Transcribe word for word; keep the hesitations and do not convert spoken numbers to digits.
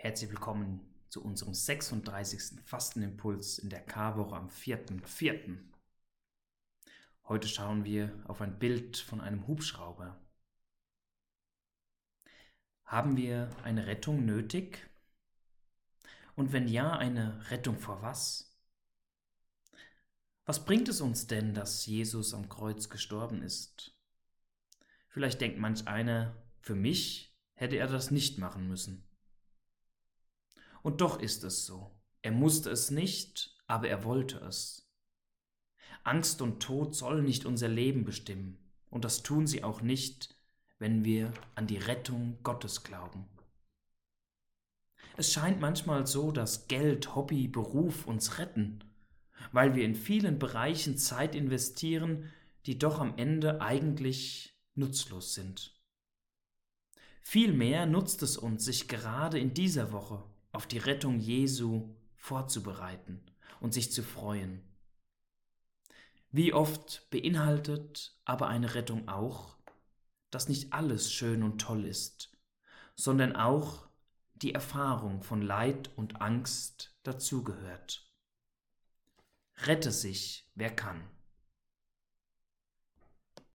Herzlich willkommen zu unserem sechsunddreißigsten Fastenimpuls in der Karwoche am vierten vierten Heute schauen wir auf ein Bild von einem Hubschrauber. Haben wir eine Rettung nötig? Und wenn ja, eine Rettung vor was? Was bringt es uns denn, dass Jesus am Kreuz gestorben ist? Vielleicht denkt manch einer, für mich hätte er das nicht machen müssen. Und doch ist es so. Er musste es nicht, aber er wollte es. Angst und Tod sollen nicht unser Leben bestimmen, und das tun sie auch nicht, wenn wir an die Rettung Gottes glauben. Es scheint manchmal so, dass Geld, Hobby, Beruf uns retten, weil wir in vielen Bereichen Zeit investieren, die doch am Ende eigentlich nutzlos sind. Vielmehr nutzt es uns, sich gerade in dieser Woche auf die Rettung Jesu vorzubereiten und sich zu freuen. Wie oft beinhaltet aber eine Rettung auch, dass nicht alles schön und toll ist, sondern auch die Erfahrung von Leid und Angst dazugehört. Rette sich, wer kann.